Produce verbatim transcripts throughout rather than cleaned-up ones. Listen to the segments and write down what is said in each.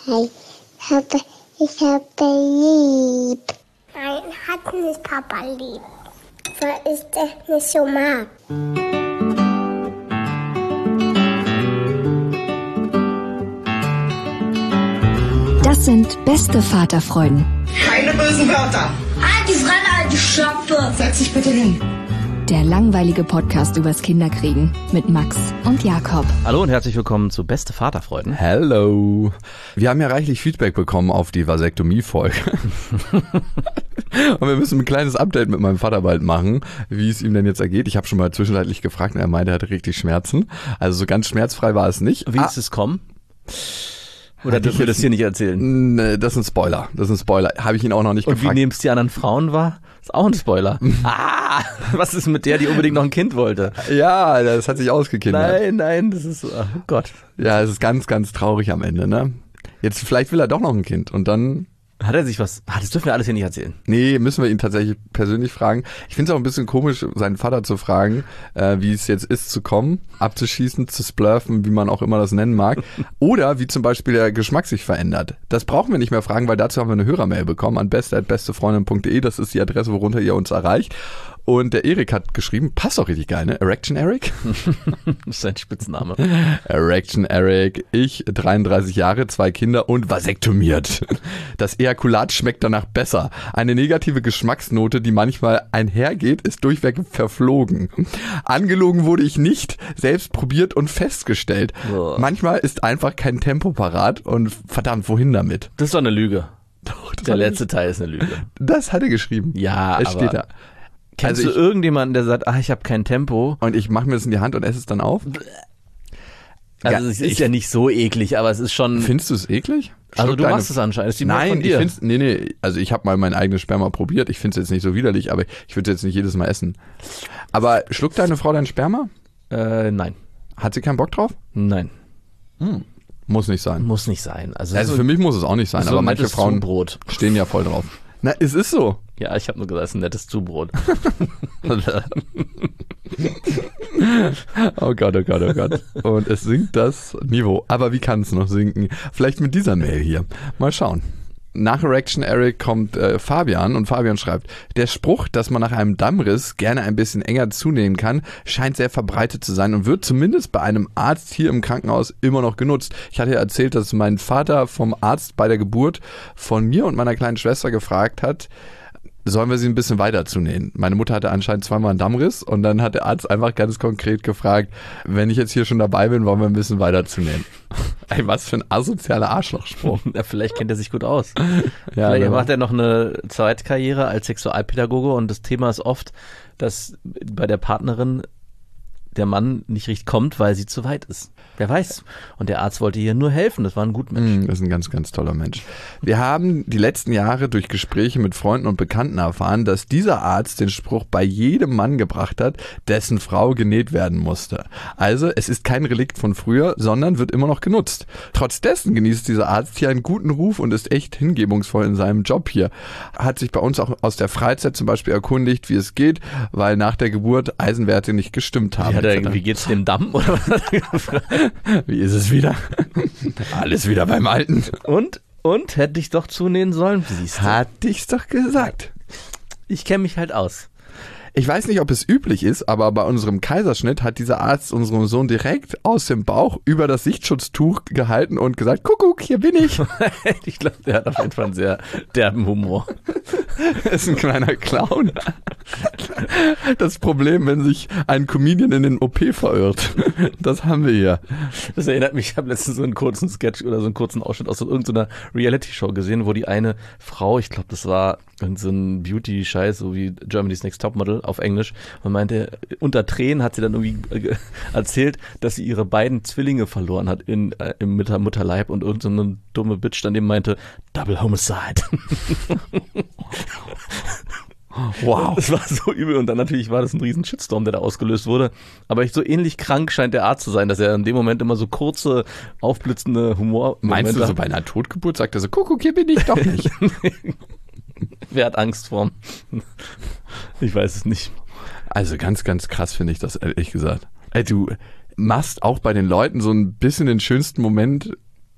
Nein, ich habe, ich habe lieb. Nein, hat nicht Papa lieb, weil ich das nicht so mag. Das sind beste Vaterfreuden. Keine bösen Wörter. Halt die Fremde, halt die Schöpfe. Setz dich bitte hin. Der langweilige Podcast übers Kinderkriegen mit Max und Jakob. Hallo und herzlich willkommen zu Beste Vaterfreuden. Hello. Wir haben ja reichlich Feedback bekommen auf die Vasektomie-Folge. Und wir müssen ein kleines Update mit meinem Vater bald machen, wie es ihm denn jetzt ergeht. Ich habe schon mal zwischenzeitlich gefragt und er meinte, er hatte richtig Schmerzen. Also so ganz schmerzfrei war es nicht. Wie ah. ist es kommen? Oder dürfen wir das hier nicht erzählen? Nee, das ist ein Spoiler. Das ist ein Spoiler. Habe ich ihn auch noch nicht und gefragt. Und wie nehmen es die anderen Frauen wahr? Ist auch ein Spoiler. ah, was ist mit der, die unbedingt noch ein Kind wollte? Ja, das hat sich ausgekindert. Nein, nein, das ist, oh Gott. Ja, es ist ganz, ganz traurig am Ende, ne? Jetzt, vielleicht will er doch noch ein Kind und dann... Hat er sich was... Ah, das dürfen wir alles hier nicht erzählen. Nee, müssen wir ihn tatsächlich persönlich fragen. Ich finde es auch ein bisschen komisch, seinen Vater zu fragen, äh, wie es jetzt ist zu kommen, abzuschießen, zu splurfen, wie man auch immer das nennen mag. Oder wie zum Beispiel der Geschmack sich verändert. Das brauchen wir nicht mehr fragen, weil dazu haben wir eine Hörermail bekommen an beste at bestefreundin punkt de. Das ist die Adresse, worunter ihr uns erreicht. Und der Erik hat geschrieben, passt auch richtig geil, ne? Erection Eric? Das ist sein Spitzname. Erection Eric, ich, dreiunddreißig Jahre, zwei Kinder und vasektomiert. Das Ejakulat schmeckt danach besser. Eine negative Geschmacksnote, die manchmal einhergeht, ist durchweg verflogen. Angelogen wurde ich nicht, selbst probiert und festgestellt. Oh. Manchmal ist einfach kein Tempo parat und verdammt, wohin damit? Das ist doch eine Lüge. Doch, der letzte Teil ist eine Lüge. Das hat er geschrieben. Ja, es aber... steht da. Kennst also du irgendjemanden, der sagt, ach, ich habe kein Tempo? Und ich mache mir das in die Hand und esse es dann auf? Also ja, es ist ich, ja nicht so eklig, aber es ist schon... Findest du es eklig? Also Schluck du deine, machst es anscheinend. Ist die nein, von dir? ich find's, nee, nee, also ich habe mal mein eigenes Sperma probiert. Ich finde es jetzt nicht so widerlich, aber ich würde es jetzt nicht jedes Mal essen. Aber schluckt deine Frau dein Sperma? Äh, nein. Hat sie keinen Bock drauf? Nein. Hm. Muss nicht sein. Muss nicht sein. Also, also so für mich muss es auch nicht sein, so aber manche Frauen Zubrot. stehen ja voll drauf. Na, es ist so. Ja, ich habe nur gesagt, es ist ein nettes Zubrot. Oh Gott, oh Gott, oh Gott. Und es sinkt das Niveau. Aber wie kann es noch sinken? Vielleicht mit dieser Mail hier. Mal schauen. Nach Erection Eric kommt äh, Fabian und Fabian schreibt, der Spruch, dass man nach einem Dammriss gerne ein bisschen enger zunehmen kann, scheint sehr verbreitet zu sein und wird zumindest bei einem Arzt hier im Krankenhaus immer noch genutzt. Ich hatte ja erzählt, dass mein Vater vom Arzt bei der Geburt von mir und meiner kleinen Schwester gefragt hat, sollen wir sie ein bisschen weiter zunähen? Meine Mutter hatte anscheinend zweimal einen Dammriss und dann hat der Arzt einfach ganz konkret gefragt, wenn ich jetzt hier schon dabei bin, wollen wir ein bisschen weiter zunähen. Ey, was für ein asozialer Arschlochspruch. Ja, vielleicht kennt er sich gut aus. Ja, vielleicht genau. macht er noch eine Zweitkarriere als Sexualpädagoge und das Thema ist oft, dass bei der Partnerin der Mann nicht richtig kommt, weil sie zu weit ist. Wer weiß. Und der Arzt wollte hier nur helfen. Das war ein guter Mensch. Das ist ein ganz, ganz toller Mensch. Wir haben die letzten Jahre durch Gespräche mit Freunden und Bekannten erfahren, dass dieser Arzt den Spruch bei jedem Mann gebracht hat, dessen Frau genäht werden musste. Also es ist kein Relikt von früher, sondern wird immer noch genutzt. Trotz dessen genießt dieser Arzt hier einen guten Ruf und ist echt hingebungsvoll in seinem Job hier. Hat sich bei uns auch aus der Freizeit zum Beispiel erkundigt, wie es geht, weil nach der Geburt Eisenwerte nicht gestimmt haben. Wie, er, wie geht's dem Damm? Oder was? Wie ist es wieder? Alles wieder beim Alten. Und? Und? Hätte ich doch zunähen sollen? Siehst du. Hatte ich's doch gesagt. Ich kenne mich halt aus. Ich weiß nicht, ob es üblich ist, aber bei unserem Kaiserschnitt hat dieser Arzt unserem Sohn direkt aus dem Bauch über das Sichtschutztuch gehalten und gesagt, Kuckuck, hier bin ich. Ich glaube, der hat auf jeden Fall einen sehr derben Humor. Er ist ein kleiner Clown. Das Problem, wenn sich ein Comedian in den O P verirrt. Das haben wir hier. Das erinnert mich, ich habe letztens so einen kurzen Sketch oder so einen kurzen Ausschnitt aus so irgendeiner Reality-Show gesehen, wo die eine Frau, ich glaube, das war irgend so ein Beauty-Scheiß, so wie Germany's Next Topmodel auf Englisch, und meinte, unter Tränen hat sie dann irgendwie erzählt, dass sie ihre beiden Zwillinge verloren hat in, äh, im Mutter Mutterleib und irgend so eine dumme Bitch dann eben meinte, Double Homicide. Wow. Das war so übel und dann natürlich war das ein riesen Shitstorm, der da ausgelöst wurde. Aber ich, so ähnlich krank scheint der Arzt zu sein, dass er in dem Moment immer so kurze, aufblitzende Humor... Meinst du, so bei einer Totgeburt sagt er so, Kuckuck, hier bin ich doch nicht. Wer hat Angst vorm? Ich weiß es nicht. Also ganz, ganz krass finde ich das, ehrlich gesagt. Ey, du machst auch bei den Leuten so ein bisschen den schönsten Moment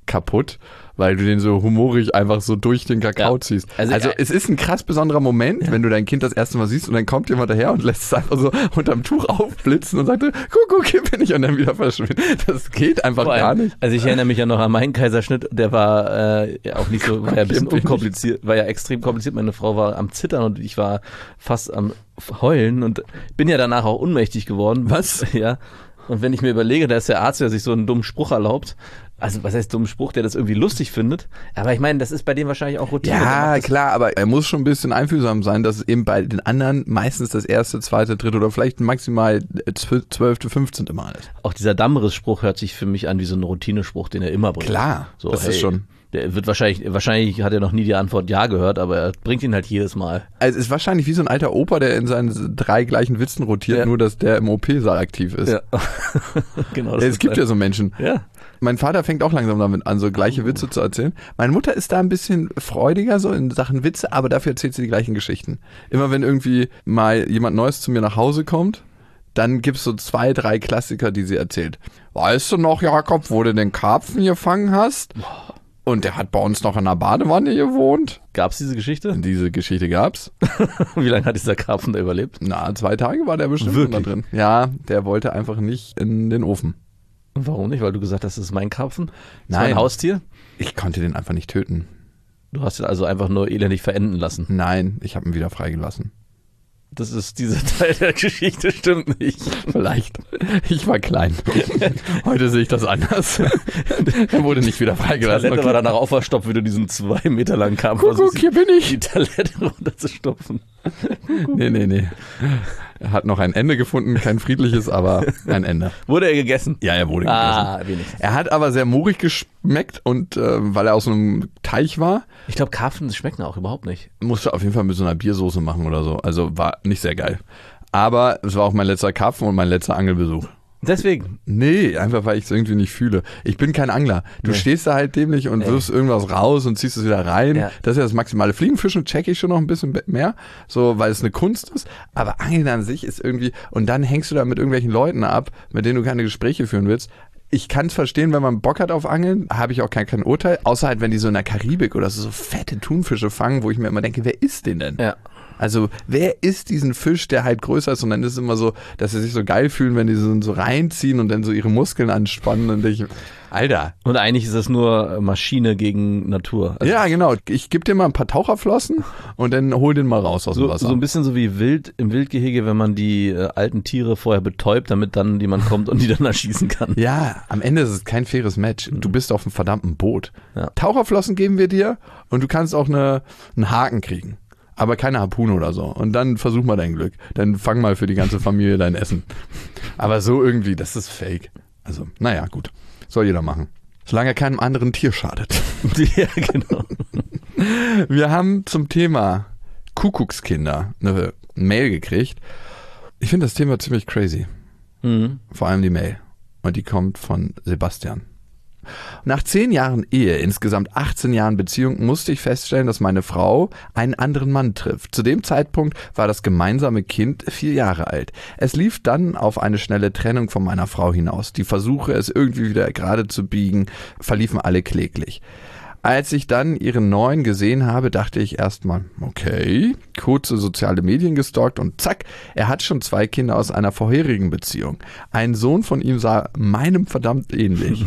kaputt, weil du den so humorig einfach so durch den Kakao Ja. ziehst. Also, Also, äh, es ist ein krass besonderer Moment, ja. wenn du dein Kind das erste Mal siehst und dann kommt jemand daher und lässt es einfach so unterm Tuch aufblitzen und sagt, guck, guck, hier bin ich und dann wieder verschwindet. Das geht einfach Vor allem, gar nicht. Also ich erinnere mich ja noch an meinen Kaiserschnitt, der war äh, ja auch nicht so, war ja ein bisschen Kenn ich unkompliziert, war ja extrem kompliziert. Meine Frau war am Zittern und ich war fast am Heulen und bin ja danach auch ohnmächtig geworden. Was? Ja. Und wenn ich mir überlege, da ist der Arzt, der sich so einen dummen Spruch erlaubt, also was heißt dummen Spruch, der das irgendwie lustig findet, aber ich meine, das ist bei dem wahrscheinlich auch Routine. Der Ja, macht das- klar, aber er muss schon ein bisschen einfühlsam sein, dass es eben bei den anderen meistens das erste, zweite, dritte oder vielleicht maximal zwölfte, fünfzehnte Mal ist. Auch dieser Dammriss-Spruch hört sich für mich an wie so ein Routinespruch, den er immer bringt. Klar, so, das hey, ist schon... Der wird wahrscheinlich, wahrscheinlich hat er noch nie die Antwort Ja gehört, aber er bringt ihn halt jedes Mal. Also es ist wahrscheinlich wie so ein alter Opa, der in seinen drei gleichen Witzen rotiert, Ja. nur dass der im O P-Saal aktiv ist. Ja. Genau. Das Es ist gibt halt- ja so Menschen. Ja. Mein Vater fängt auch langsam damit an, so gleiche Witze zu erzählen. Meine Mutter ist da ein bisschen freudiger so in Sachen Witze, aber dafür erzählt sie die gleichen Geschichten. Immer wenn irgendwie mal jemand Neues zu mir nach Hause kommt, dann gibt's so zwei, drei Klassiker, die sie erzählt. Weißt du noch, Jakob, wo du den Karpfen gefangen hast? Und der hat bei uns noch in der Badewanne gewohnt. Gab's diese Geschichte? Diese Geschichte gab's. Wie lange hat dieser Karpfen da überlebt? Na, zwei Tage war der bestimmt Wirklich? da drin. Ja, der wollte einfach nicht in den Ofen. Und warum nicht? Weil du gesagt hast, das ist mein Karpfen? Das ist Nein. mein Haustier? Ich konnte den einfach nicht töten. Du hast ihn also einfach nur elendig verenden lassen. Nein, ich habe ihn wieder freigelassen. Das ist dieser Teil der Geschichte, stimmt nicht. Vielleicht. Ich war klein. Heute sehe ich das anders. Er wurde nicht wieder Die freigelassen. Talette war danach auch verstopft, wie du diesen zwei Meter langen Karpfen Guck, versuchst, guck, hier bin ich. die Talette runterzustopfen. Nee, nee, nee. Er hat noch ein Ende gefunden, kein friedliches, aber ein Ende. Wurde er gegessen? Ja, er wurde gegessen. Ah, wenigstens. Er hat aber sehr moorig geschmeckt und äh, weil er aus so einem Teich war, Ich glaube, Karpfen schmecken auch überhaupt nicht. musste auf jeden Fall mit so einer Biersoße machen oder so. Also war nicht sehr geil. Aber es war auch mein letzter Karpfen und mein letzter Angelbesuch. Deswegen. Nee, einfach weil ich es irgendwie nicht fühle. Ich bin kein Angler. Du Nee. stehst da halt dämlich und Nee. wirfst irgendwas raus und ziehst es wieder rein. Ja. Das ist ja das Maximale. Fliegenfischen check ich schon noch ein bisschen mehr, so weil es eine Kunst ist. Aber Angeln an sich ist irgendwie, und dann hängst du da mit irgendwelchen Leuten ab, mit denen du keine Gespräche führen willst. Ich kann es verstehen, wenn man Bock hat auf Angeln, habe ich auch kein, kein Urteil. Außer halt, wenn die so in der Karibik oder so, so fette Thunfische fangen, wo ich mir immer denke, wer ist den denn? Ja. Also wer isst diesen Fisch, der halt größer ist, und dann ist es immer so, dass sie sich so geil fühlen, wenn die so, so reinziehen und dann so ihre Muskeln anspannen und ich, Alter. Und eigentlich ist das nur Maschine gegen Natur. Also Ja, genau. Ich gebe dir mal ein paar Taucherflossen und dann hol den mal raus aus dem so, Wasser. so ein bisschen so wie Wild im Wildgehege, wenn man die äh, alten Tiere vorher betäubt, damit dann jemand kommt und die dann erschießen kann. Ja, am Ende ist es kein faires Match. Du bist auf einem verdammten Boot. Ja. Taucherflossen geben wir dir und du kannst auch eine, einen Haken kriegen. Aber keine Harpune oder so. Und dann versuch mal dein Glück. Dann fang mal für die ganze Familie dein Essen. Aber so irgendwie, das ist fake. Also, naja, gut. Soll jeder machen. Solange er keinem anderen Tier schadet. Ja, genau. Wir haben zum Thema Kuckuckskinder eine Mail gekriegt. Ich finde das Thema ziemlich crazy. Mhm. Vor allem die Mail. Und die kommt von Sebastian. Nach zehn Jahren Ehe, insgesamt achtzehn Jahren Beziehung, musste ich feststellen, dass meine Frau einen anderen Mann trifft. Zu dem Zeitpunkt war das gemeinsame Kind vier Jahre alt. Es lief dann auf eine schnelle Trennung von meiner Frau hinaus. Die Versuche, es irgendwie wieder gerade zu biegen, verliefen alle kläglich. Als ich dann ihren neuen gesehen habe, dachte ich erstmal, okay, kurze soziale Medien gestalkt und zack, er hat schon zwei Kinder aus einer vorherigen Beziehung. Ein Sohn von ihm sah meinem verdammt ähnlich.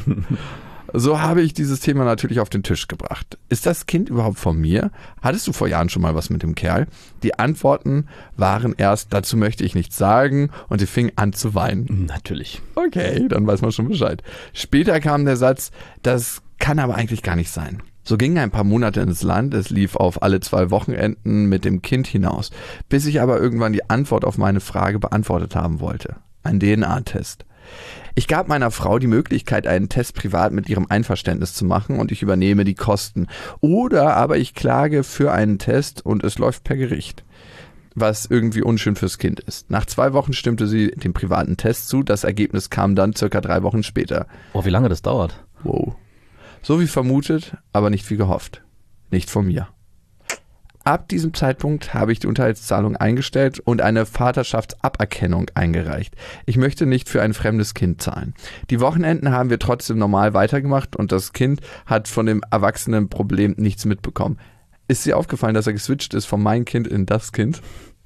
So habe ich dieses Thema natürlich auf den Tisch gebracht. Ist das Kind überhaupt von mir? Hattest du vor Jahren schon mal was mit dem Kerl? Die Antworten waren erst, dazu möchte ich nichts sagen, und sie fing an zu weinen. Natürlich. Okay, dann weiß man schon Bescheid. Später kam der Satz, das kann aber eigentlich gar nicht sein. So gingen ein paar Monate ins Land, es lief auf alle zwei Wochenenden mit dem Kind hinaus, bis ich aber irgendwann die Antwort auf meine Frage beantwortet haben wollte. Ein D N A-Test. Ich gab meiner Frau die Möglichkeit, einen Test privat mit ihrem Einverständnis zu machen und ich übernehme die Kosten. Oder aber ich klage für einen Test und es läuft per Gericht. Was irgendwie unschön fürs Kind ist. Nach zwei Wochen stimmte sie dem privaten Test zu, das Ergebnis kam dann circa drei Wochen später. Oh, wie lange das dauert. Wow. So wie vermutet, aber nicht wie gehofft. Nicht von mir. Ab diesem Zeitpunkt habe ich die Unterhaltszahlung eingestellt und eine Vaterschaftsaberkennung eingereicht. Ich möchte nicht für ein fremdes Kind zahlen. Die Wochenenden haben wir trotzdem normal weitergemacht und das Kind hat von dem Erwachsenenproblem nichts mitbekommen. Ist dir aufgefallen, dass er geswitcht ist von mein Kind in das Kind?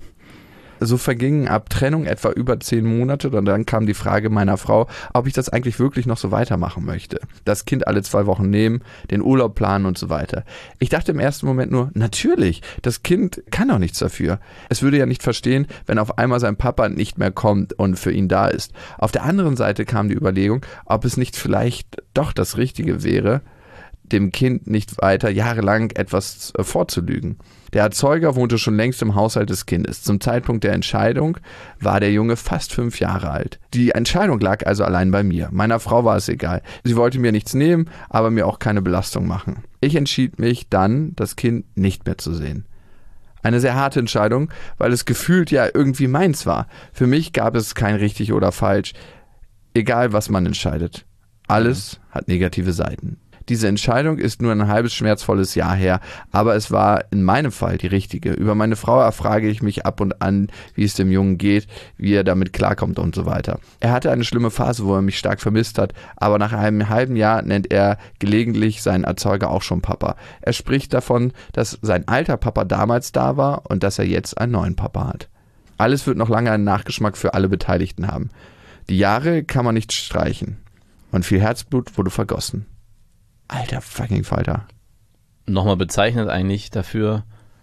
So vergingen ab Trennung etwa über zehn Monate und dann kam die Frage meiner Frau, ob ich das eigentlich wirklich noch so weitermachen möchte. Das Kind alle zwei Wochen nehmen, den Urlaub planen und so weiter. Ich dachte im ersten Moment nur, natürlich, das Kind kann doch nichts dafür. Es würde ja nicht verstehen, wenn auf einmal sein Papa nicht mehr kommt und für ihn da ist. Auf der anderen Seite kam die Überlegung, ob es nicht vielleicht doch das Richtige wäre, dem Kind nicht weiter jahrelang etwas vorzulügen. Der Erzeuger wohnte schon längst im Haushalt des Kindes. Zum Zeitpunkt der Entscheidung war der Junge fast fünf Jahre alt. Die Entscheidung lag also allein bei mir. Meiner Frau war es egal. Sie wollte mir nichts nehmen, aber mir auch keine Belastung machen. Ich entschied mich dann, das Kind nicht mehr zu sehen. Eine sehr harte Entscheidung, weil es gefühlt ja irgendwie meins war. Für mich gab es kein richtig oder falsch. Egal, was man entscheidet. Alles hat negative Seiten. Diese Entscheidung ist nur ein halbes schmerzvolles Jahr her, aber es war in meinem Fall die richtige. Über meine Frau erfrage ich mich ab und an, wie es dem Jungen geht, wie er damit klarkommt und so weiter. Er hatte eine schlimme Phase, wo er mich stark vermisst hat, aber nach einem halben Jahr nennt er gelegentlich seinen Erzeuger auch schon Papa. Er spricht davon, dass sein alter Papa damals da war und dass er jetzt einen neuen Papa hat. Alles wird noch lange einen Nachgeschmack für alle Beteiligten haben. Die Jahre kann man nicht streichen und viel Herzblut wurde vergossen. Alter fucking Falter. Nochmal bezeichnet eigentlich dafür,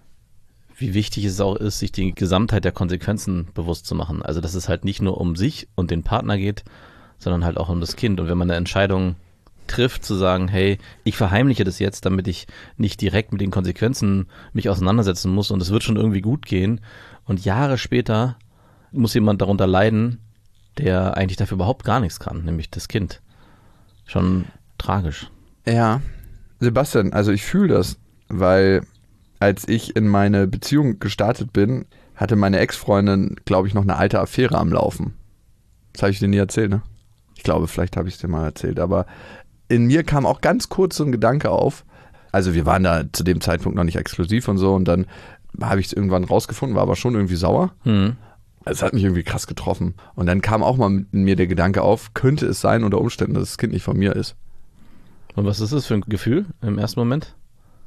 wie wichtig es auch ist, sich die Gesamtheit der Konsequenzen bewusst zu machen. Also dass es halt nicht nur um sich und den Partner geht, sondern halt auch um das Kind. Und wenn man eine Entscheidung trifft, zu sagen, hey, ich verheimliche das jetzt, damit ich nicht direkt mit den Konsequenzen mich auseinandersetzen muss und es wird schon irgendwie gut gehen. Und Jahre später muss jemand darunter leiden, der eigentlich dafür überhaupt gar nichts kann, nämlich das Kind. Schon tragisch. Ja, Sebastian, also ich fühle das, weil als ich in meine Beziehung gestartet bin, hatte meine Ex-Freundin, glaube ich, noch eine alte Affäre am Laufen. Das habe ich dir nie erzählt, ne? Ich glaube, vielleicht habe ich es dir mal erzählt, aber in mir kam auch ganz kurz so ein Gedanke auf. Also wir waren da zu dem Zeitpunkt noch nicht exklusiv und so und dann habe ich es irgendwann rausgefunden, war aber schon irgendwie sauer. Hm. Es hat mich irgendwie krass getroffen. Und dann kam auch mal in mir der Gedanke auf, könnte es sein unter Umständen, dass das Kind nicht von mir ist. Und was ist das für ein Gefühl im ersten Moment?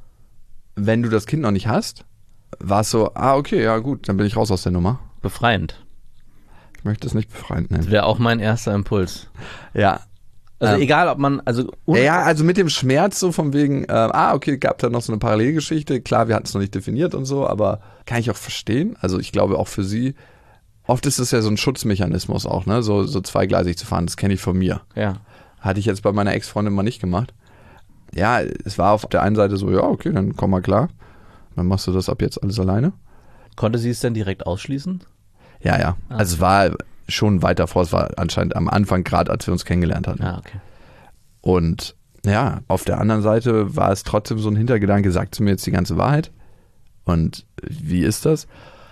Wenn du das Kind noch nicht hast, war es so, ah, okay, ja gut, dann bin ich raus aus der Nummer. Befreiend. Ich möchte es nicht befreiend nennen. Das wäre auch mein erster Impuls. Ja. Also ähm, egal, ob man, also... Ja, also mit dem Schmerz so von wegen, äh, ah, okay, gab da noch so eine Parallelgeschichte. Klar, wir hatten es noch nicht definiert und so, aber kann ich auch verstehen. Also ich glaube auch für sie, oft ist es ja so ein Schutzmechanismus auch, ne, so, so zweigleisig zu fahren. Das kenne ich von mir. Ja. Hatte ich jetzt bei meiner Ex-Freundin mal nicht gemacht. Ja, es war auf der einen Seite so, ja, okay, dann komm mal klar. Dann machst du das ab jetzt alles alleine. Konnte sie es denn direkt ausschließen? Ja, ja. Ah. Also es war schon weiter vor, es war anscheinend am Anfang gerade, als wir uns kennengelernt hatten. Ah, okay. Und ja, auf der anderen Seite war es trotzdem so ein Hintergedanke, sagt sie mir jetzt die ganze Wahrheit? Und wie ist das?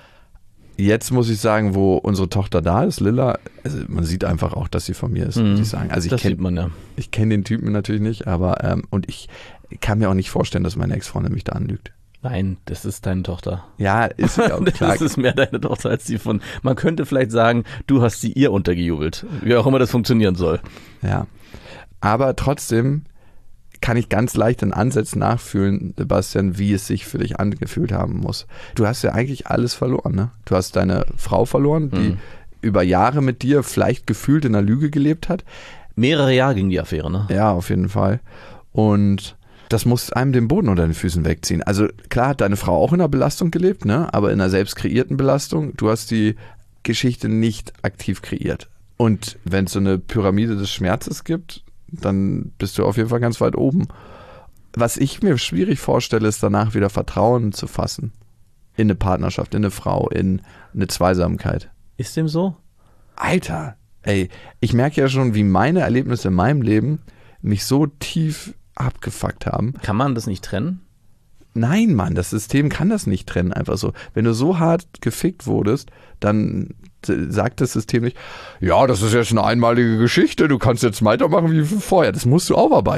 Jetzt muss ich sagen, wo unsere Tochter da ist, Lilla, also man sieht einfach auch, dass sie von mir ist, mhm. muss ich sagen. Also ich das kenn, sieht man ja. Ich kenne den Typen natürlich nicht, aber ähm, und ich kann mir auch nicht vorstellen, dass meine Ex-Freundin mich da anlügt. Nein, das ist deine Tochter. Ja, ist ja auch klar. Das ist mehr deine Tochter als die von, man könnte vielleicht sagen, du hast sie ihr untergejubelt. Wie auch immer das funktionieren soll. Ja, aber trotzdem kann ich ganz leicht in Ansätzen nachfühlen, Sebastian, wie es sich für dich angefühlt haben muss. Du hast ja eigentlich alles verloren, ne? Du hast deine Frau verloren, die mhm. über Jahre mit dir vielleicht gefühlt in einer Lüge gelebt hat. Mehrere Jahre ging die Affäre, ne? Ja, auf jeden Fall. Und das muss einem den Boden unter den Füßen wegziehen. Also klar hat deine Frau auch in einer Belastung gelebt, ne? Aber in einer selbst kreierten Belastung. Du hast die Geschichte nicht aktiv kreiert. Und wenn es so eine Pyramide des Schmerzes gibt, dann bist du auf jeden Fall ganz weit oben. Was ich mir schwierig vorstelle, ist danach wieder Vertrauen zu fassen. In eine Partnerschaft, in eine Frau, in eine Zweisamkeit. Ist dem so? Alter, ey, ich merke ja schon, wie meine Erlebnisse in meinem Leben mich so tief abgefuckt haben. Kann man das nicht trennen? Nein, Mann, das System kann das nicht trennen, einfach so. Wenn du so hart gefickt wurdest, dann sagt das System nicht, ja, das ist jetzt eine einmalige Geschichte, du kannst jetzt weitermachen wie vorher. Das musst du aufarbeiten.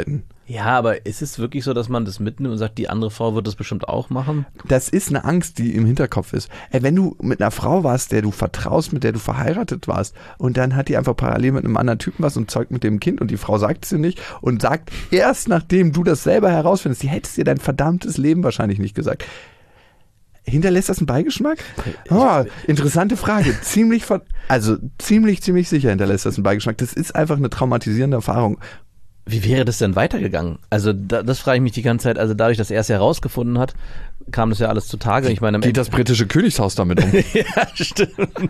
Ja, aber ist es wirklich so, dass man das mitnimmt und sagt, die andere Frau wird das bestimmt auch machen? Das ist eine Angst, die im Hinterkopf ist. Ey, wenn du mit einer Frau warst, der du vertraust, mit der du verheiratet warst und dann hat die einfach parallel mit einem anderen Typen was und zeugt mit dem Kind und die Frau sagt es dir nicht und sagt erst nachdem du das selber herausfindest, die hättest dir dein verdammtes Leben wahrscheinlich nicht gesagt. Hinterlässt das einen Beigeschmack? Oh, interessante Frage. Ziemlich, ver- also ziemlich, ziemlich sicher hinterlässt das einen Beigeschmack. Das ist einfach eine traumatisierende Erfahrung. Wie wäre das denn weitergegangen? Also da, das frage ich mich die ganze Zeit. Also dadurch, dass er es herausgefunden hat, kam das ja alles zutage. Ich meine, Geht das britische Königshaus damit um? Ja, stimmt.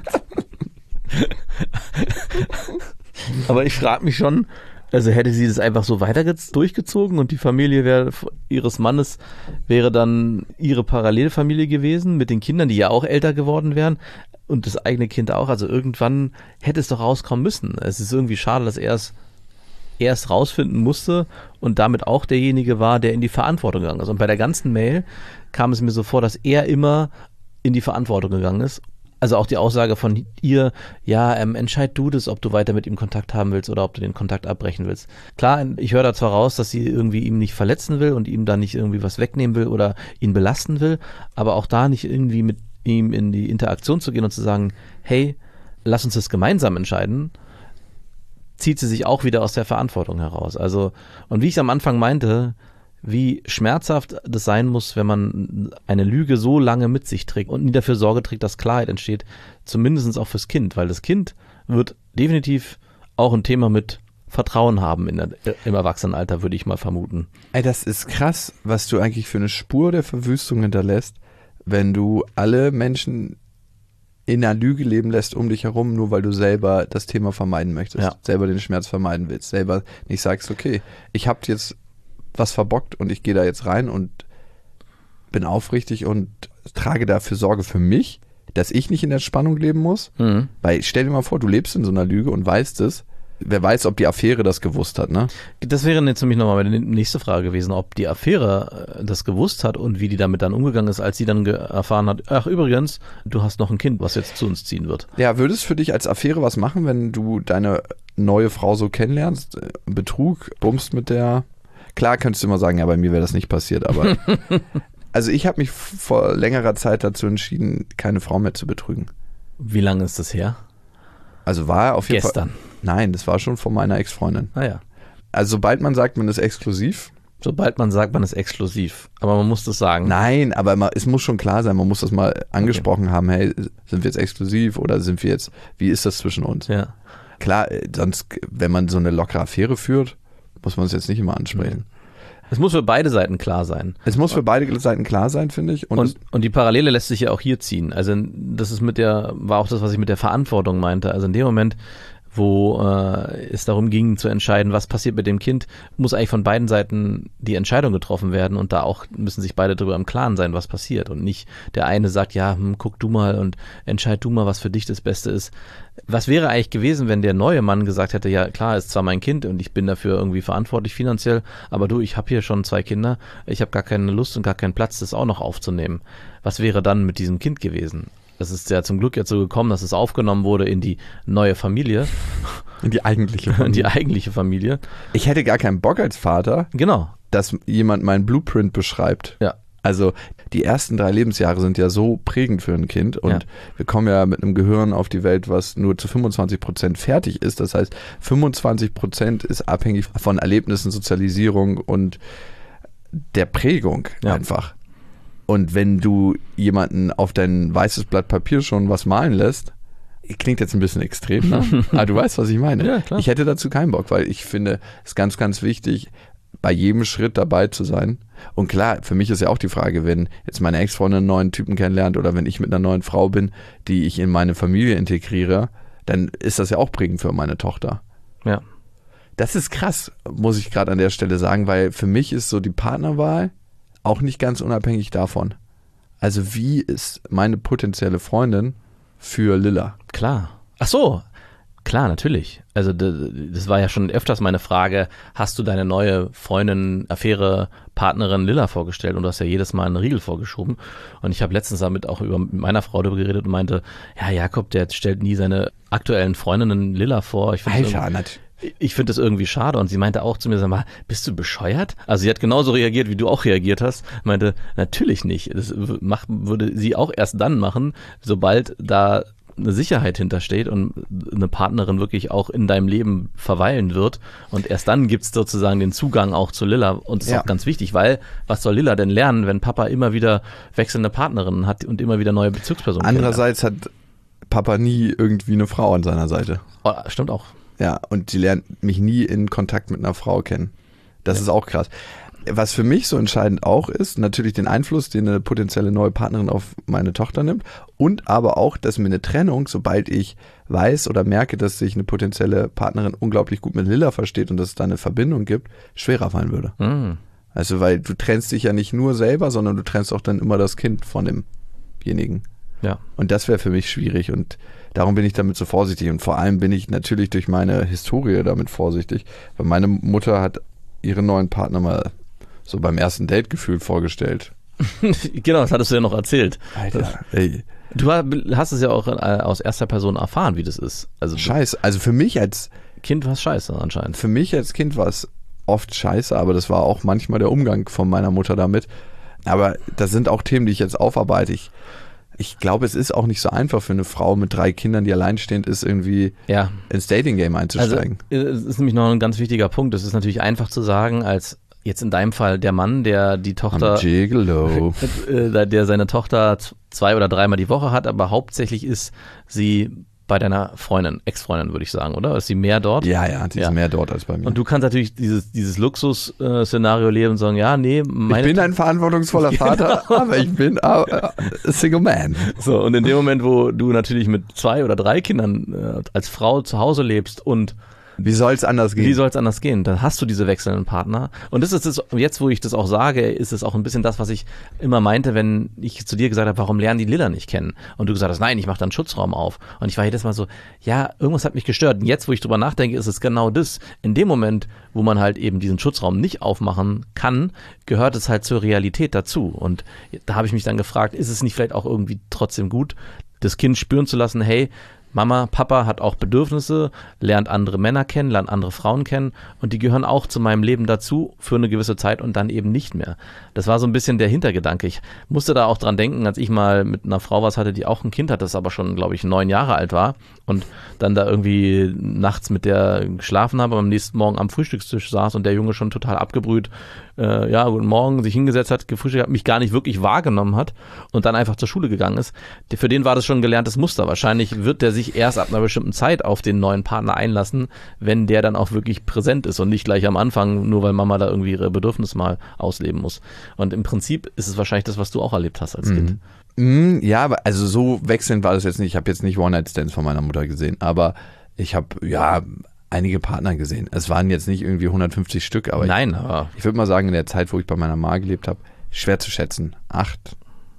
Aber ich frage mich schon, also hätte sie das einfach so weiter durchgezogen und die Familie wäre, ihres Mannes wäre dann ihre Parallelfamilie gewesen mit den Kindern, die ja auch älter geworden wären und das eigene Kind auch. Also irgendwann hätte es doch rauskommen müssen. Es ist irgendwie schade, dass er es erst rausfinden musste und damit auch derjenige war, der in die Verantwortung gegangen ist. Und bei der ganzen Mail kam es mir so vor, dass er immer in die Verantwortung gegangen ist. Also auch die Aussage von ihr, ja, ähm, entscheid du das, ob du weiter mit ihm Kontakt haben willst oder ob du den Kontakt abbrechen willst. Klar, ich höre da zwar raus, dass sie irgendwie ihm nicht verletzen will und ihm da nicht irgendwie was wegnehmen will oder ihn belasten will, aber auch da nicht irgendwie mit ihm in die Interaktion zu gehen und zu sagen, hey, lass uns das gemeinsam entscheiden, zieht sie sich auch wieder aus der Verantwortung heraus. Also, und wie ich am Anfang meinte, wie schmerzhaft das sein muss, wenn man eine Lüge so lange mit sich trägt und nie dafür Sorge trägt, dass Klarheit entsteht, zumindest auch fürs Kind, weil das Kind wird definitiv auch ein Thema mit Vertrauen haben in der, im Erwachsenenalter, würde ich mal vermuten. Ey, das ist krass, was du eigentlich für eine Spur der Verwüstung hinterlässt, wenn du alle Menschen in einer Lüge leben lässt um dich herum, nur weil du selber das Thema vermeiden möchtest, ja. selber den Schmerz vermeiden willst, selber nicht sagst, okay, ich hab jetzt was verbockt und ich gehe da jetzt rein und bin aufrichtig und trage dafür Sorge für mich, dass ich nicht in der Spannung leben muss, mhm. weil stell dir mal vor, du lebst in so einer Lüge und weißt es, wer weiß, ob die Affäre das gewusst hat, ne? Das wäre jetzt nämlich nochmal meine nächste Frage gewesen, ob die Affäre das gewusst hat und wie die damit dann umgegangen ist, als sie dann ge- erfahren hat, ach übrigens, du hast noch ein Kind, was jetzt zu uns ziehen wird. Ja, würde es für dich als Affäre was machen, wenn du deine neue Frau so kennenlernst, Betrug, bummst mit der, klar könntest du immer sagen, ja, bei mir wäre das nicht passiert, aber also ich habe mich vor längerer Zeit dazu entschieden, keine Frau mehr zu betrügen. Wie lange ist das her? Also war auf jeden Gestern. Fall. Nein, das war schon von meiner Ex-Freundin. Ah ja. Also sobald man sagt, man ist exklusiv. Sobald man sagt, man ist exklusiv. Aber man muss das sagen. Nein, aber man, es muss schon klar sein, man muss das mal angesprochen okay. haben, hey, sind wir jetzt exklusiv oder sind wir jetzt, wie ist das zwischen uns? Ja. Klar, sonst, wenn man so eine lockere Affäre führt, muss man es jetzt nicht immer ansprechen. Mhm. Es muss für beide Seiten klar sein. Es muss für beide Seiten klar sein, finde ich. Und, und, und die Parallele lässt sich ja auch hier ziehen. Also das ist mit der, war auch das, was ich mit der Verantwortung meinte. Also in dem Moment, wo äh, es darum ging zu entscheiden, was passiert mit dem Kind, muss eigentlich von beiden Seiten die Entscheidung getroffen werden und da auch müssen sich beide darüber im Klaren sein, was passiert und nicht der eine sagt, ja, hm, guck du mal und entscheid du mal, was für dich das Beste ist. Was wäre eigentlich gewesen, wenn der neue Mann gesagt hätte, ja klar, ist zwar mein Kind und ich bin dafür irgendwie verantwortlich finanziell, aber du, ich habe hier schon zwei Kinder, ich habe gar keine Lust und gar keinen Platz, das auch noch aufzunehmen. Was wäre dann mit diesem Kind gewesen? Das ist ja zum Glück jetzt so gekommen, dass es aufgenommen wurde in die neue Familie. In die eigentliche Familie. In die eigentliche Familie. Ich hätte gar keinen Bock als Vater, genau, dass jemand meinen Blueprint beschreibt. Ja. Also die ersten drei Lebensjahre sind ja so prägend für ein Kind und ja. wir kommen ja mit einem Gehirn auf die Welt, was nur zu fünfundzwanzig Prozent fertig ist. Das heißt, fünfundzwanzig Prozent ist abhängig von Erlebnissen, Sozialisierung und der Prägung ja. einfach. Und wenn du jemanden auf dein weißes Blatt Papier schon was malen lässt, klingt jetzt ein bisschen extrem, ne? Aber du weißt, was ich meine. Ja, klar. Ich hätte dazu keinen Bock, weil ich finde, es ist ganz, ganz wichtig, bei jedem Schritt dabei zu sein. Und klar, für mich ist ja auch die Frage, wenn jetzt meine Ex-Freundin einen neuen Typen kennenlernt oder wenn ich mit einer neuen Frau bin, die ich in meine Familie integriere, dann ist das ja auch prägend für meine Tochter. Ja. Das ist krass, muss ich gerade an der Stelle sagen, weil für mich ist so die Partnerwahl auch nicht ganz unabhängig davon. Also wie ist meine potenzielle Freundin für Lilla? Klar. Ach so, klar, natürlich. Also das war ja schon öfters meine Frage, hast du deine neue Freundin, Affäre, Partnerin Lilla vorgestellt und du hast ja jedes Mal einen Riegel vorgeschoben. Und ich habe letztens damit auch über mit meiner Frau darüber geredet und meinte, ja, Jakob, der stellt nie seine aktuellen Freundinnen Lilla vor. Ich Alter, natürlich. Ich finde das irgendwie schade und sie meinte auch zu mir, sag mal, bist du bescheuert? Also sie hat genauso reagiert, wie du auch reagiert hast. Meinte, natürlich nicht. Das macht, würde sie auch erst dann machen, sobald da eine Sicherheit hintersteht und eine Partnerin wirklich auch in deinem Leben verweilen wird. Und erst dann gibt's sozusagen den Zugang auch zu Lilla. Und das ist Ja. auch ganz wichtig, weil was soll Lilla denn lernen, wenn Papa immer wieder wechselnde Partnerinnen hat und immer wieder neue Bezugspersonen Andererseits hat Papa nie irgendwie eine Frau an seiner Seite. kennenlernt? Oh, stimmt auch. Ja, und die lernt mich nie in Kontakt mit einer Frau kennen. Das ist auch krass. Was für mich so entscheidend auch ist, natürlich den Einfluss, den eine potenzielle neue Partnerin auf meine Tochter nimmt und aber auch, dass mir eine Trennung, sobald ich weiß oder merke, dass sich eine potenzielle Partnerin unglaublich gut mit Lilla versteht und dass es da eine Verbindung gibt, schwerer fallen würde. Mhm. Also weil du trennst dich ja nicht nur selber, sondern du trennst auch dann immer das Kind von demjenigen. Ja. Und das wäre für mich schwierig und darum bin ich damit so vorsichtig und vor allem bin ich natürlich durch meine Historie damit vorsichtig, weil meine Mutter hat ihren neuen Partner mal so beim ersten Date gefühlt vorgestellt. Genau, das hattest du ja noch erzählt. Alter, ey. Du hast es ja auch äh, aus erster Person erfahren, wie das ist. Also du- Scheiße. Also für mich als Kind war es scheiße anscheinend. für mich als Kind war es oft scheiße, aber das war auch manchmal der Umgang von meiner Mutter damit. Aber das sind auch Themen, die ich jetzt aufarbeite. Ich, ich glaube, es ist auch nicht so einfach für eine Frau mit drei Kindern, die alleinstehend ist, irgendwie Ja. ins Dating-Game Also einzusteigen. es ist nämlich noch ein ganz wichtiger Punkt. Es ist natürlich einfach zu sagen, als jetzt in deinem Fall der Mann, der die Tochter, Am Gigolo. äh, der seine Tochter z- zwei oder dreimal die Woche hat, aber hauptsächlich ist sie bei deiner Freundin, Ex-Freundin, würde ich sagen, oder? Ist sie mehr dort? Ja, ja, die ist Ja. mehr dort als bei mir. Und du kannst natürlich dieses, dieses Luxus-Szenario leben und sagen, ja, nee, ich meine bin ein verantwortungsvoller Vater, aber ich bin a, a Single Man. So, und in dem Moment, wo du natürlich mit zwei oder drei Kindern äh, als Frau zu Hause lebst und Wie soll es anders gehen? wie soll es anders gehen? Dann hast du diese wechselnden Partner. Und das ist es, jetzt, wo ich das auch sage, ist es auch ein bisschen das, was ich immer meinte, wenn ich zu dir gesagt habe, warum lernen die Lilla nicht kennen? Und du gesagt hast, nein, ich mache da einen Schutzraum auf. Und ich war jedes Mal so, ja, irgendwas hat mich gestört. Und jetzt, wo ich drüber nachdenke, ist es genau das. In dem Moment, wo man halt eben diesen Schutzraum nicht aufmachen kann, gehört es halt zur Realität dazu. Und da habe ich mich dann gefragt, ist es nicht vielleicht auch irgendwie trotzdem gut, das Kind spüren zu lassen, hey, Mama, Papa hat auch Bedürfnisse, lernt andere Männer kennen, lernt andere Frauen kennen und die gehören auch zu meinem Leben dazu für eine gewisse Zeit und dann eben nicht mehr. Das war so ein bisschen der Hintergedanke. Ich musste da auch dran denken, als ich mal mit einer Frau was hatte, die auch ein Kind hatte, das aber schon, glaube ich, neun Jahre alt war und dann da irgendwie nachts mit der geschlafen habe, am nächsten Morgen am Frühstückstisch saß und der Junge schon total abgebrüht, äh, ja, guten Morgen, sich hingesetzt hat, gefrühstückt hat, mich gar nicht wirklich wahrgenommen hat und dann einfach zur Schule gegangen ist. Für den war das schon ein gelerntes Muster. Wahrscheinlich wird der sich erst ab einer bestimmten Zeit auf den neuen Partner einlassen, wenn der dann auch wirklich präsent ist und nicht gleich am Anfang, nur weil Mama da irgendwie ihre Bedürfnisse mal ausleben muss. Und im Prinzip ist es wahrscheinlich das, was du auch erlebt hast als Kind. Mm, ja, aber also so wechselnd war das jetzt nicht. Ich habe jetzt nicht One-Night-Stands von meiner Mutter gesehen, aber ich habe ja einige Partner gesehen. Es waren jetzt nicht irgendwie hundertfünfzig Stück, aber Nein, aber ich, ich würde mal sagen, in der Zeit, wo ich bei meiner Mama gelebt habe, schwer zu schätzen. Acht,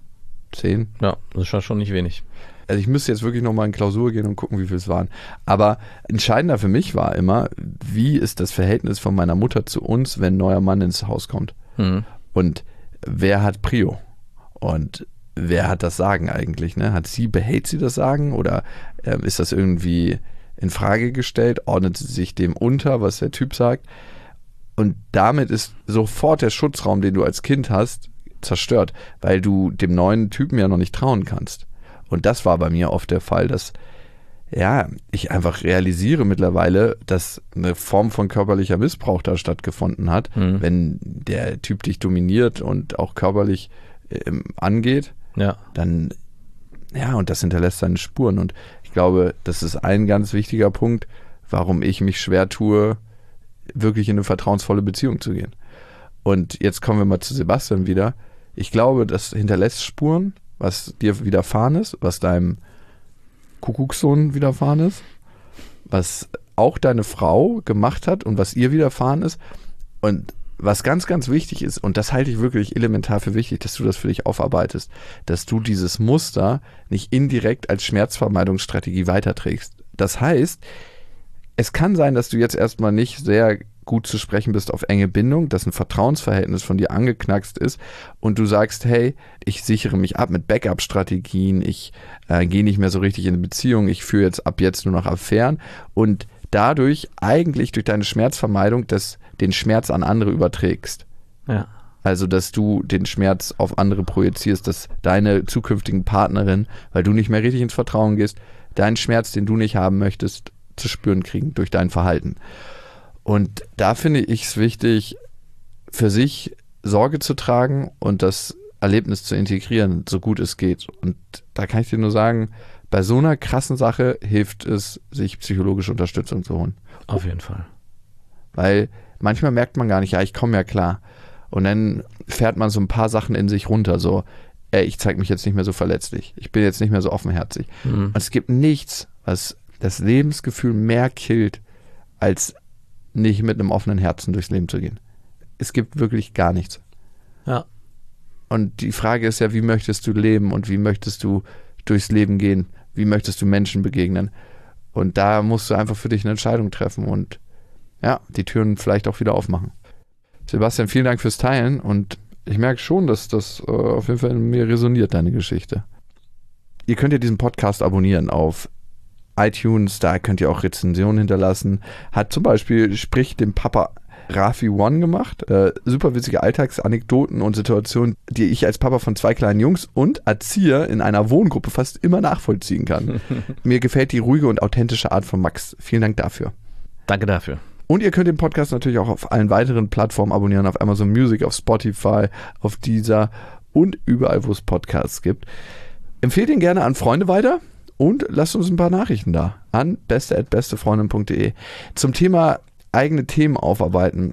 zehn. ja, das ist schon nicht wenig. Also ich müsste jetzt wirklich nochmal in Klausur gehen und gucken, wie viel es waren. Aber entscheidender für mich war immer, wie ist das Verhältnis von meiner Mutter zu uns, wenn ein neuer Mann ins Haus kommt? Mhm. Und wer hat Prio? Und wer hat das Sagen eigentlich? Ne? Hat sie, behält sie das Sagen oder äh, ist das irgendwie in Frage gestellt? Ordnet sie sich dem unter, was der Typ sagt? Und damit ist sofort der Schutzraum, den du als Kind hast, zerstört, weil du dem neuen Typen ja noch nicht trauen kannst. Und das war bei mir oft der Fall, dass ja, ich einfach realisiere mittlerweile, dass eine Form von körperlicher Missbrauch da stattgefunden hat, Mhm. wenn der Typ dich dominiert und auch körperlich ähm, angeht, Ja. dann, ja, und das hinterlässt seine Spuren. Und ich glaube, das ist ein ganz wichtiger Punkt, warum ich mich schwer tue, wirklich in eine vertrauensvolle Beziehung zu gehen. Und jetzt kommen wir mal zu Sebastian wieder. Ich glaube, das hinterlässt Spuren, was dir widerfahren ist, was deinem Kuckuckssohn widerfahren ist, was auch deine Frau gemacht hat und was ihr widerfahren ist. Und was ganz, ganz wichtig ist, und das halte ich wirklich elementar für wichtig, dass du das für dich aufarbeitest, dass du dieses Muster nicht indirekt als Schmerzvermeidungsstrategie weiterträgst. Das heißt, es kann sein, dass du jetzt erstmal nicht sehr gut zu sprechen bist auf enge Bindung, dass ein Vertrauensverhältnis von dir angeknackst ist und du sagst, hey, ich sichere mich ab mit Backup-Strategien, ich äh, gehe nicht mehr so richtig in eine Beziehung, ich führe jetzt ab jetzt nur noch Affären und dadurch eigentlich durch deine Schmerzvermeidung das, den Schmerz an andere überträgst. Ja. Also, dass du den Schmerz auf andere projizierst, dass deine zukünftigen Partnerin, weil du nicht mehr richtig ins Vertrauen gehst, deinen Schmerz, den du nicht haben möchtest, zu spüren kriegen durch dein Verhalten. Und da finde ich es wichtig, für sich Sorge zu tragen und das Erlebnis zu integrieren, so gut es geht. Und da kann ich dir nur sagen, bei so einer krassen Sache hilft es, sich psychologische Unterstützung zu holen. Auf jeden Fall. Weil manchmal merkt man gar nicht, ja, ich komme ja klar. Und dann fährt man so ein paar Sachen in sich runter, so, ey, ich zeige mich jetzt nicht mehr so verletzlich. Ich bin jetzt nicht mehr so offenherzig. Mhm. Und es gibt nichts, was das Lebensgefühl mehr killt, als nicht mit einem offenen Herzen durchs Leben zu gehen. Es gibt wirklich gar nichts. Ja. Und die Frage ist ja, wie möchtest du leben und wie möchtest du durchs Leben gehen? Wie möchtest du Menschen begegnen? Und da musst du einfach für dich eine Entscheidung treffen und ja, die Türen vielleicht auch wieder aufmachen. Sebastian, vielen Dank fürs Teilen und ich merke schon, dass das äh, auf jeden Fall in mir resoniert, deine Geschichte. Ihr könnt ja diesen Podcast abonnieren auf iTunes, da könnt ihr auch Rezensionen hinterlassen. Hat zum Beispiel Sprich dem Papa Rafi One gemacht. Äh, super witzige Alltagsanekdoten und Situationen, die ich als Papa von zwei kleinen Jungs und Erzieher in einer Wohngruppe fast immer nachvollziehen kann. Mir gefällt die ruhige und authentische Art von Max. Vielen Dank dafür. Danke dafür. Und ihr könnt den Podcast natürlich auch auf allen weiteren Plattformen abonnieren, auf Amazon Music, auf Spotify, auf Deezer und überall, wo es Podcasts gibt. Empfehlt ihn gerne an Freunde weiter und lasst uns ein paar Nachrichten da an beste at bestefreundin punkt de. Zum Thema eigene Themen aufarbeiten.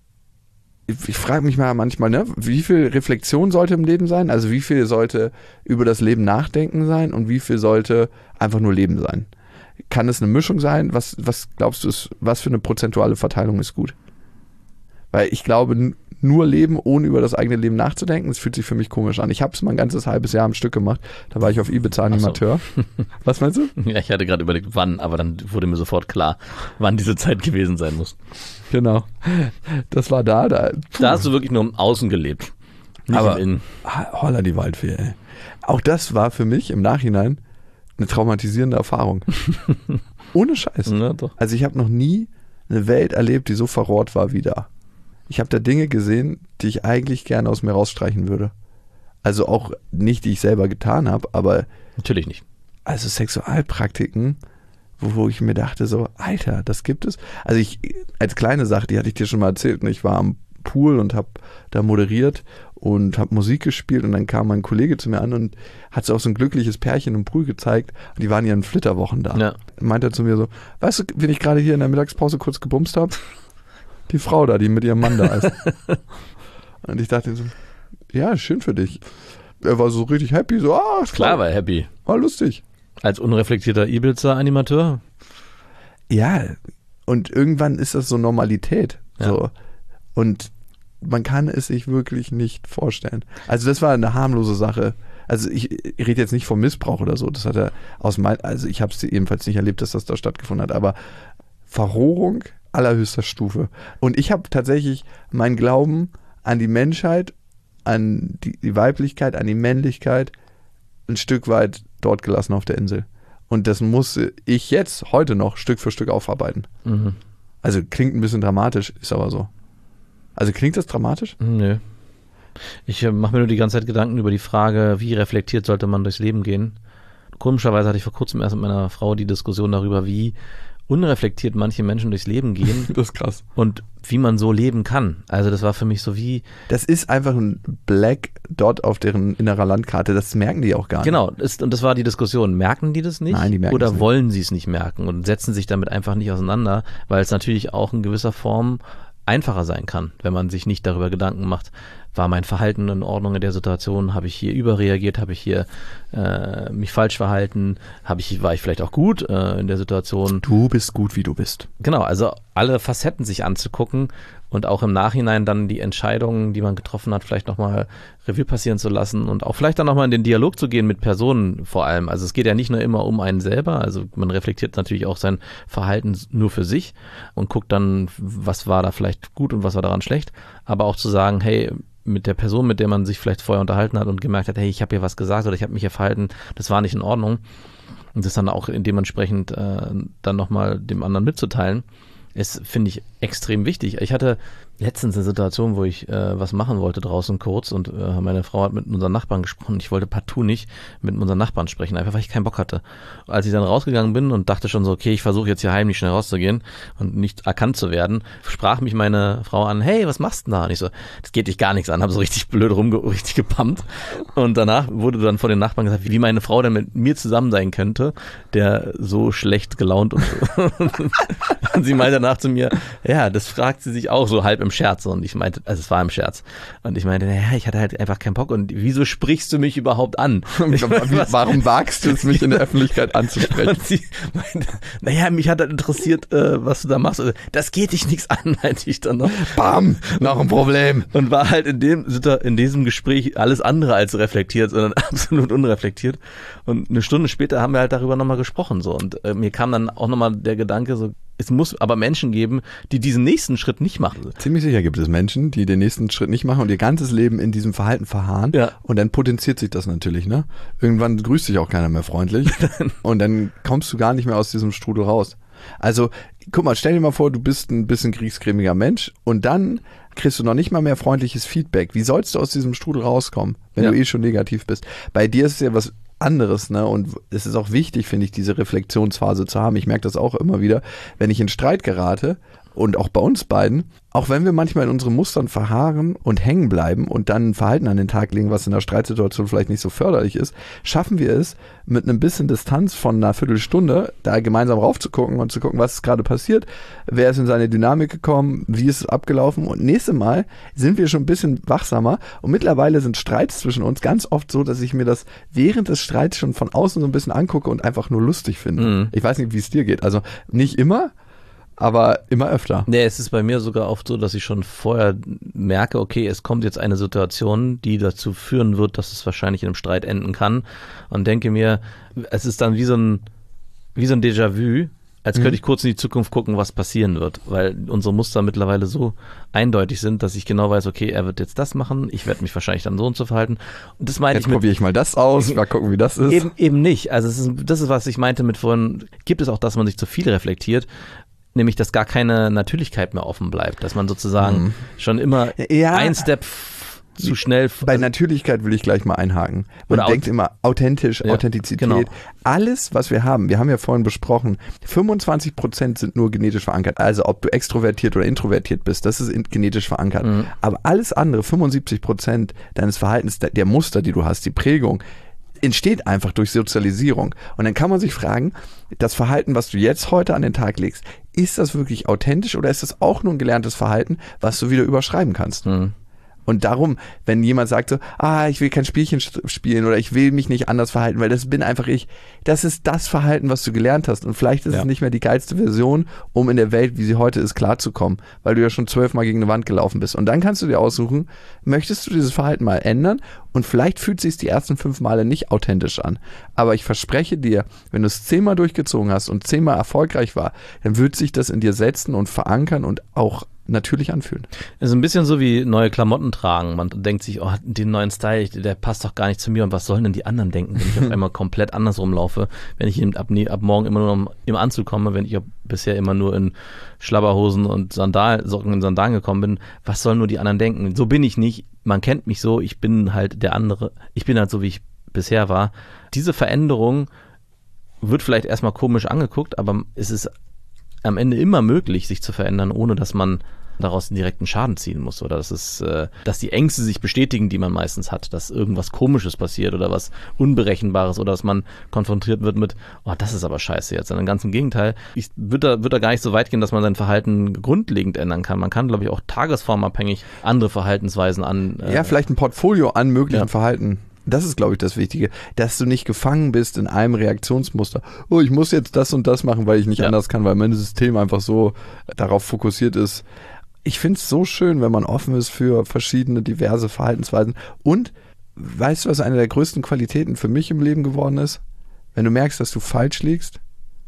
Ich, ich frage mich mal manchmal, ne, wie viel Reflexion sollte im Leben sein? Also wie viel sollte über das Leben nachdenken sein und wie viel sollte einfach nur Leben sein? Kann es eine Mischung sein? Was, was glaubst du, ist, was für eine prozentuale Verteilung ist gut? Weil ich glaube, n- nur leben, ohne über das eigene Leben nachzudenken, das fühlt sich für mich komisch an. Ich habe es mal ein ganzes halbes Jahr am Stück gemacht. Da war ich auf Ibiza Animateur. So. Was meinst du? Ja, ich hatte gerade überlegt, wann, aber dann wurde mir sofort klar, wann diese Zeit gewesen sein muss. Genau. Das war da. Da, da hast du wirklich nur im Außen gelebt. Nicht aber im Innen. Holla die Waldfee, ey. Auch das war für mich im Nachhinein eine traumatisierende Erfahrung. Ohne Scheiß. Ja, doch. Also ich habe noch nie eine Welt erlebt, die so verrohrt war wie da. Ich habe da Dinge gesehen, die ich eigentlich gerne aus mir rausstreichen würde. Also auch nicht, die ich selber getan habe, aber natürlich nicht. Also Sexualpraktiken, wo, wo ich mir dachte so, Alter, das gibt es. Also ich, als kleine Sache, die hatte ich dir schon mal erzählt, ich war am Pool und habe da moderiert und habe Musik gespielt und dann kam mein Kollege zu mir an und hat so auch so ein glückliches Pärchen im Pool gezeigt und die waren ja in Flitterwochen da. Ja. Meinte er zu mir so, weißt du, wen ich gerade hier in der Mittagspause kurz gebumst habe? Die Frau da, die mit ihrem Mann da ist. Und ich dachte so, ja, schön für dich. Er war so richtig happy, so, ah, ist klar. Klar war er happy. War lustig. Als unreflektierter Ibiza-Animateur? Ja, und irgendwann ist das so Normalität. Ja. So. Und man kann es sich wirklich nicht vorstellen. Also das war eine harmlose Sache. Also ich, ich rede jetzt nicht vom Missbrauch oder so. Das hat er aus mein, also ich habe es ebenfalls nicht erlebt, dass das da stattgefunden hat. Aber Verrohung allerhöchster Stufe. Und ich habe tatsächlich meinen Glauben an die Menschheit, an die, die Weiblichkeit, an die Männlichkeit ein Stück weit dort gelassen auf der Insel. Und das muss ich jetzt, heute noch, Stück für Stück aufarbeiten. Mhm. Also klingt ein bisschen dramatisch, ist aber so. Also klingt das dramatisch? Nö. Ich äh, mache mir nur die ganze Zeit Gedanken über die Frage, wie reflektiert sollte man durchs Leben gehen. Komischerweise hatte ich vor kurzem erst mit meiner Frau die Diskussion darüber, wie unreflektiert manche Menschen durchs Leben gehen. Das ist krass. Und wie man so leben kann. Also das war für mich so wie... Das ist einfach ein Black Dot auf deren innerer Landkarte. Das merken die auch gar nicht. Genau. Ist, und das war die Diskussion. Merken die das nicht? Nein, die merken Oder es nicht. wollen sie es nicht merken und setzen sich damit einfach nicht auseinander, weil es natürlich auch in gewisser Form einfacher sein kann, wenn man sich nicht darüber Gedanken macht, war mein Verhalten in Ordnung in der Situation, habe ich hier überreagiert, habe ich hier äh, mich falsch verhalten, habe ich, war ich vielleicht auch gut äh, in der Situation. Du bist gut, wie du bist. Genau, also alle Facetten sich anzugucken und auch im Nachhinein dann die Entscheidungen, die man getroffen hat, vielleicht nochmal Revue passieren zu lassen und auch vielleicht dann nochmal in den Dialog zu gehen mit Personen vor allem. Also es geht ja nicht nur immer um einen selber, also man reflektiert natürlich auch sein Verhalten nur für sich und guckt dann, was war da vielleicht gut und was war daran schlecht, aber auch zu sagen, hey, mit der Person, mit der man sich vielleicht vorher unterhalten hat und gemerkt hat, hey, ich habe hier was gesagt oder ich habe mich hier verhalten, das war nicht in Ordnung, und das dann auch dementsprechend äh, dann nochmal dem anderen mitzuteilen, ist, finde ich, extrem wichtig. Ich hatte letztens eine Situation, wo ich äh, was machen wollte draußen kurz und äh, meine Frau hat mit unseren Nachbarn gesprochen. Ich wollte partout nicht mit unseren Nachbarn sprechen, einfach weil ich keinen Bock hatte. Als ich dann rausgegangen bin und dachte schon so, okay, ich versuche jetzt hier heimlich schnell rauszugehen und nicht erkannt zu werden, sprach mich meine Frau an, hey, was machst du da? Und ich so, das geht dich gar nichts an, habe so richtig blöd rumge richtig gepumpt. Und danach wurde dann von den Nachbarn gesagt, wie meine Frau denn mit mir zusammen sein könnte, der so schlecht gelaunt und und sie meinte danach zu mir, ja, das fragt sie sich auch so halb im Scherz. Und ich meinte, also es war im Scherz. Und ich meinte, naja, ich hatte halt einfach keinen Bock. Und wieso sprichst du mich überhaupt an? Wie, warum wagst du es, mich in der Öffentlichkeit anzusprechen? Und sie meinte, naja, mich hat halt interessiert, äh, was du da machst. Das geht dich nichts an, meinte ich dann noch. Bam, noch ein Problem. Und war halt in dem, in diesem Gespräch alles andere als reflektiert, sondern absolut unreflektiert. Und eine Stunde später haben wir halt darüber nochmal gesprochen. So. Und äh, mir kam dann auch nochmal der Gedanke, so, es muss aber Menschen geben, die diesen nächsten Schritt nicht machen. Ziemlich sicher gibt es Menschen, die den nächsten Schritt nicht machen und ihr ganzes Leben in diesem Verhalten verharren. Ja. Und dann potenziert sich das natürlich, ne? Irgendwann grüßt dich auch keiner mehr freundlich. Und dann kommst du gar nicht mehr aus diesem Strudel raus. Also, guck mal, stell dir mal vor, du bist ein bisschen kriegscremiger Mensch und dann kriegst du noch nicht mal mehr freundliches Feedback. Wie sollst du aus diesem Strudel rauskommen, wenn ja. du eh schon negativ bist? Bei dir ist es ja was anderes, ne? Und es ist auch wichtig, finde ich, diese Reflexionsphase zu haben. Ich merke das auch immer wieder, wenn ich in Streit gerate und auch bei uns beiden, auch wenn wir manchmal in unseren Mustern verharren und hängen bleiben und dann ein Verhalten an den Tag legen, was in der Streitsituation vielleicht nicht so förderlich ist, schaffen wir es, mit einem bisschen Distanz von einer Viertelstunde da gemeinsam raufzugucken und zu gucken, was ist gerade passiert, wer ist in seine Dynamik gekommen, wie ist es abgelaufen und nächstes Mal sind wir schon ein bisschen wachsamer und mittlerweile sind Streits zwischen uns ganz oft so, dass ich mir das während des Streits schon von außen so ein bisschen angucke und einfach nur lustig finde. Mhm. Ich weiß nicht, wie es dir geht. Also nicht immer, aber immer öfter. Nee, es ist bei mir sogar oft so, dass ich schon vorher merke, okay, es kommt jetzt eine Situation, die dazu führen wird, dass es wahrscheinlich in einem Streit enden kann und denke mir, es ist dann wie so ein, wie so ein Déjà-vu, als könnte mhm. ich kurz in die Zukunft gucken, was passieren wird, weil unsere Muster mittlerweile so eindeutig sind, dass ich genau weiß, okay, er wird jetzt das machen, ich werde mich wahrscheinlich dann so und so verhalten. Und das meine jetzt ich probiere ich mal das aus, mal gucken, wie das ist. Eben, eben nicht. Also es ist, das ist, was ich meinte mit vorhin, gibt es auch, dass man sich zu viel reflektiert, nämlich, dass gar keine Natürlichkeit mehr offen bleibt, dass man sozusagen mhm. schon immer ja. ein Step zu schnell. Bei Natürlichkeit will ich gleich mal einhaken. Man Oder denkt immer authentisch, ja, Authentizität. Genau. Alles, was wir haben, wir haben ja vorhin besprochen, fünfundzwanzig Prozent sind nur genetisch verankert. Also ob du extrovertiert oder introvertiert bist, das ist genetisch verankert. Mhm. Aber alles andere, fünfundsiebzig Prozent deines Verhaltens, der Muster, die du hast, die Prägung, entsteht einfach durch Sozialisierung. Und dann kann man sich fragen, das Verhalten, was du jetzt heute an den Tag legst, ist das wirklich authentisch oder ist das auch nur ein gelerntes Verhalten, was du wieder überschreiben kannst? Mhm. Und darum, wenn jemand sagt so, ah, ich will kein Spielchen spielen oder ich will mich nicht anders verhalten, weil das bin einfach ich, das ist das Verhalten, was du gelernt hast. Und vielleicht ist ja. es nicht mehr die geilste Version, um in der Welt, wie sie heute ist, klarzukommen, weil du ja schon zwölfmal gegen eine Wand gelaufen bist. Und dann kannst du dir aussuchen, möchtest du dieses Verhalten mal ändern? Und vielleicht fühlt es sich die ersten fünf Male nicht authentisch an. Aber ich verspreche dir, wenn du es zehnmal durchgezogen hast und zehnmal erfolgreich war, dann wird sich das in dir setzen und verankern und auch natürlich anfühlen. Es ist ein bisschen so wie neue Klamotten tragen. Man denkt sich, oh, den neuen Style, der passt doch gar nicht zu mir. Und was sollen denn die anderen denken, wenn ich auf einmal komplett anders rumlaufe? Wenn ich ab, ab morgen immer nur im Anzug komme, wenn ich bisher immer nur in Schlabberhosen und Sandal, Socken in Sandalen gekommen bin, was sollen nur die anderen denken? So bin ich nicht. Man kennt mich so. Ich bin halt der andere. Ich bin halt so, wie ich bisher war. Diese Veränderung wird vielleicht erstmal komisch angeguckt, aber es ist am Ende immer möglich, sich zu verändern, ohne dass man daraus einen direkten Schaden ziehen muss oder dass es, äh, dass die Ängste sich bestätigen, die man meistens hat, dass irgendwas Komisches passiert oder was Unberechenbares oder dass man konfrontiert wird mit, oh, das ist aber scheiße jetzt. Sondern ganz im Gegenteil, ich würde da, würd da gar nicht so weit gehen, dass man sein Verhalten grundlegend ändern kann. Man kann, glaube ich, auch tagesformabhängig andere Verhaltensweisen an. Äh, ja, vielleicht ein Portfolio an möglichen ja. Verhalten. Das ist, glaube ich, das Wichtige, dass du nicht gefangen bist in einem Reaktionsmuster. Oh, ich muss jetzt das und das machen, weil ich nicht ja. anders kann, weil mein System einfach so darauf fokussiert ist. Ich finde es so schön, wenn man offen ist für verschiedene, diverse Verhaltensweisen. Und weißt du, was eine der größten Qualitäten für mich im Leben geworden ist? Wenn du merkst, dass du falsch liegst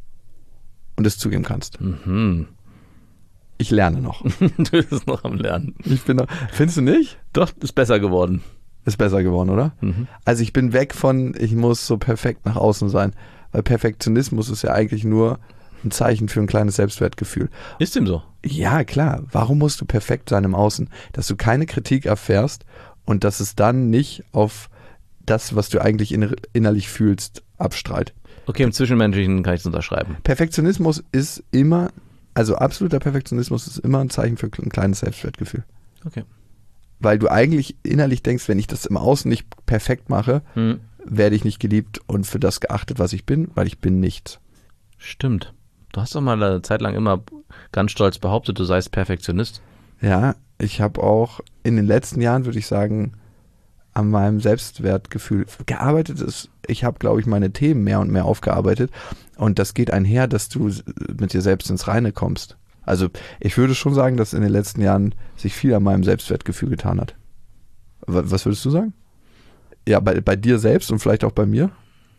und es zugeben kannst. Mhm. Ich lerne noch. Du bist noch am Lernen. Ich bin noch, findest du nicht? Doch, ist besser geworden. Ist besser geworden, oder? Mhm. Also ich bin weg von, ich muss so perfekt nach außen sein. weil Perfektionismus ist ja eigentlich nur ein Zeichen für ein kleines Selbstwertgefühl. Ist dem so? Ja, klar. Warum musst du perfekt sein im Außen? Dass du keine Kritik erfährst und dass es dann nicht auf das, was du eigentlich inner- innerlich fühlst, abstrahlt. Okay, im Zwischenmenschlichen kann ich es unterschreiben. Perfektionismus ist immer, also absoluter Perfektionismus ist immer ein Zeichen für ein kleines Selbstwertgefühl. Okay. Weil du eigentlich innerlich denkst, wenn ich das im Außen nicht perfekt mache, hm. werde ich nicht geliebt und für das geachtet, was ich bin, weil ich bin nichts. Stimmt. Du hast doch mal eine Zeit lang immer ganz stolz behauptet, du seist Perfektionist. Ja, ich habe auch in den letzten Jahren, würde ich sagen, an meinem Selbstwertgefühl gearbeitet. Ist, ich habe, glaube ich, meine Themen mehr und mehr aufgearbeitet und das geht einher, dass du mit dir selbst ins Reine kommst. Also ich würde schon sagen, dass in den letzten Jahren sich viel an meinem Selbstwertgefühl getan hat. Was würdest du sagen? Ja, bei, bei dir selbst und vielleicht auch bei mir?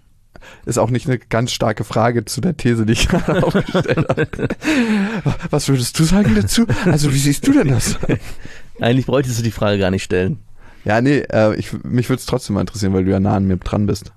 Ist auch nicht eine ganz starke Frage zu der These, die ich gerade aufgestellt habe. Was würdest du sagen dazu? Also wie siehst du denn das? Eigentlich bräuchtest du die Frage gar nicht stellen. Ja, nee, äh, ich, mich würde es trotzdem mal interessieren, weil du ja nah an mir dran bist.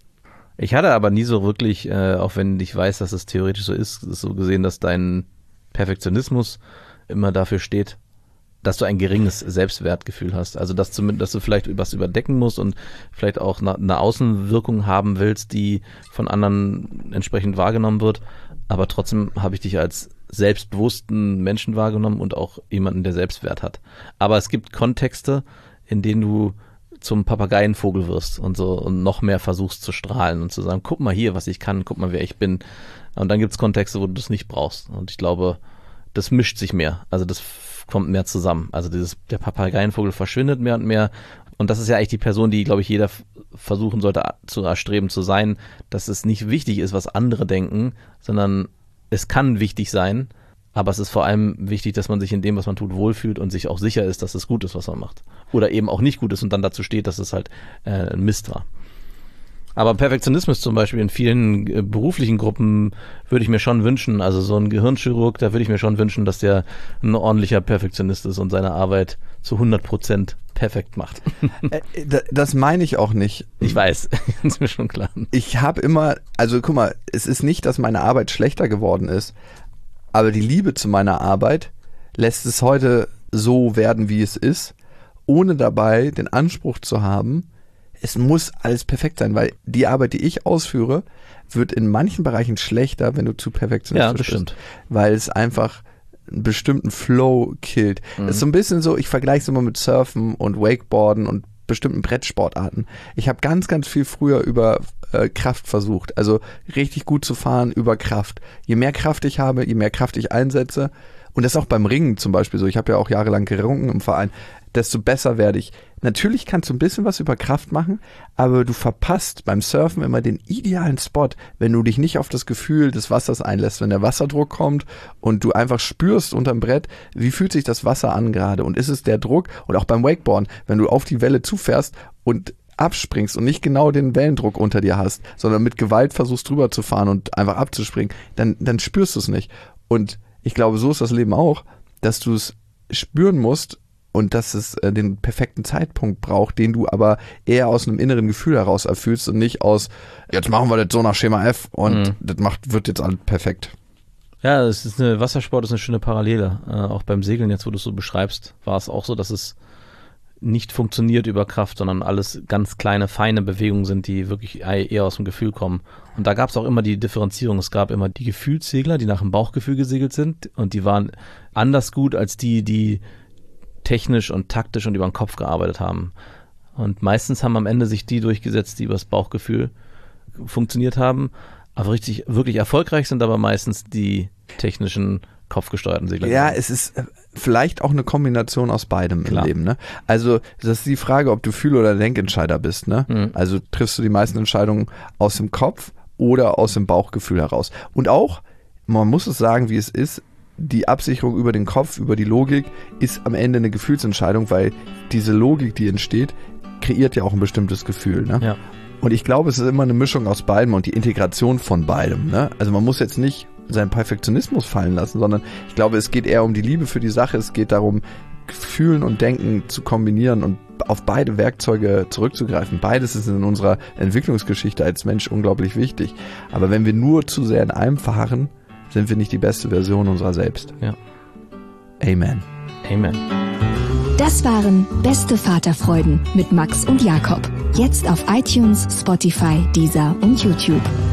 Ich hatte aber nie so wirklich, äh, auch wenn ich weiß, dass es theoretisch so ist, ist so gesehen, dass dein Perfektionismus immer dafür steht, dass du ein geringes Selbstwertgefühl hast. Also dass, zumindest, dass du vielleicht was überdecken musst und vielleicht auch eine, eine Außenwirkung haben willst, die von anderen entsprechend wahrgenommen wird. Aber trotzdem habe ich dich als selbstbewussten Menschen wahrgenommen und auch jemanden, der Selbstwert hat. Aber es gibt Kontexte, in denen du zum Papageienvogel wirst und so und noch mehr versuchst zu strahlen und zu sagen, guck mal hier, was ich kann, guck mal, wer ich bin. Und dann gibt es Kontexte, wo du das nicht brauchst. Und ich glaube, das mischt sich mehr. Also das kommt mehr zusammen. Also dieses, der Papageienvogel verschwindet mehr und mehr. Und das ist ja eigentlich die Person, die, glaube ich, jeder f- versuchen sollte zu erstreben zu sein, dass es nicht wichtig ist, was andere denken, sondern es kann wichtig sein, aber es ist vor allem wichtig, dass man sich in dem, was man tut, wohlfühlt und sich auch sicher ist, dass es gut ist, was man macht. Oder eben auch nicht gut ist und dann dazu steht, dass es halt äh, ein Mist war. Aber Perfektionismus zum Beispiel in vielen äh, beruflichen Gruppen würde ich mir schon wünschen, also so ein Gehirnchirurg, da würde ich mir schon wünschen, dass der ein ordentlicher Perfektionist ist und seine Arbeit zu hundert Prozent perfekt macht. äh, das meine ich auch nicht. Ich weiß, ist mir schon klar. Ich habe immer, also guck mal, es ist nicht, dass meine Arbeit schlechter geworden ist, aber die Liebe zu meiner Arbeit lässt es heute so werden, wie es ist, ohne dabei den Anspruch zu haben, es muss alles perfekt sein, weil die Arbeit, die ich ausführe, wird in manchen Bereichen schlechter, wenn du zu perfektionistisch ja, das bist. Stimmt. Weil es einfach einen bestimmten Flow killt. Es mhm. ist so ein bisschen so, ich vergleiche es immer mit Surfen und Wakeboarden und bestimmten Brettsportarten. Ich habe ganz, ganz viel früher über äh, Kraft versucht. Also richtig gut zu fahren über Kraft. Je mehr Kraft ich habe, je mehr Kraft ich einsetze, und das ist auch beim Ringen zum Beispiel so, ich habe ja auch jahrelang gerungen im Verein, desto besser werde ich. Natürlich kannst du ein bisschen was über Kraft machen, aber du verpasst beim Surfen immer den idealen Spot, wenn du dich nicht auf das Gefühl des Wassers einlässt, wenn der Wasserdruck kommt und du einfach spürst unterm Brett, wie fühlt sich das Wasser an gerade und ist es der Druck, und auch beim Wakeboarden, wenn du auf die Welle zufährst und abspringst und nicht genau den Wellendruck unter dir hast, sondern mit Gewalt versuchst drüber zu fahren und einfach abzuspringen, dann, dann spürst du es nicht. Und ich glaube, so ist das Leben auch, dass du es spüren musst und dass es äh, den perfekten Zeitpunkt braucht, den du aber eher aus einem inneren Gefühl heraus erfüllst und nicht aus, jetzt machen wir das so nach Schema F und mhm. das macht, wird jetzt alles perfekt. Ja, es ist eine, Wassersport ist eine schöne Parallele. Äh, auch beim Segeln, jetzt wo du es so beschreibst, war es auch so, dass es nicht funktioniert über Kraft, sondern alles ganz kleine, feine Bewegungen sind, die wirklich eher aus dem Gefühl kommen. Und da gab es auch immer die Differenzierung. Es gab immer die Gefühlssegler, die nach dem Bauchgefühl gesegelt sind, und die waren anders gut als die, die technisch und taktisch und über den Kopf gearbeitet haben. Und meistens haben am Ende sich die durchgesetzt, die über das Bauchgefühl funktioniert haben. Aber richtig, wirklich erfolgreich sind aber meistens die technischen, kopfgesteuerten Segler. Ja, es ist vielleicht auch eine Kombination aus beidem Klar. im Leben. Ne? Also das ist die Frage, ob du Fühl- oder Denkentscheider bist. Ne? Mhm. Also triffst du die meisten Entscheidungen aus dem Kopf oder aus dem Bauchgefühl heraus. Und auch, man muss es sagen, wie es ist, die Absicherung über den Kopf, über die Logik ist am Ende eine Gefühlsentscheidung, weil diese Logik, die entsteht, kreiert ja auch ein bestimmtes Gefühl. Ne? Ja. Und ich glaube, es ist immer eine Mischung aus beidem und die Integration von beidem. Ne? Also man muss jetzt nicht seinen Perfektionismus fallen lassen, sondern ich glaube, es geht eher um die Liebe für die Sache. Es geht darum, Fühlen und Denken zu kombinieren und auf beide Werkzeuge zurückzugreifen. Beides ist in unserer Entwicklungsgeschichte als Mensch unglaublich wichtig. Aber wenn wir nur zu sehr in einem verharren, sind wir nicht die beste Version unserer selbst. Ja. Amen. Amen. Das waren Beste Vaterfreuden mit Max und Jakob. Jetzt auf iTunes, Spotify, Deezer und YouTube.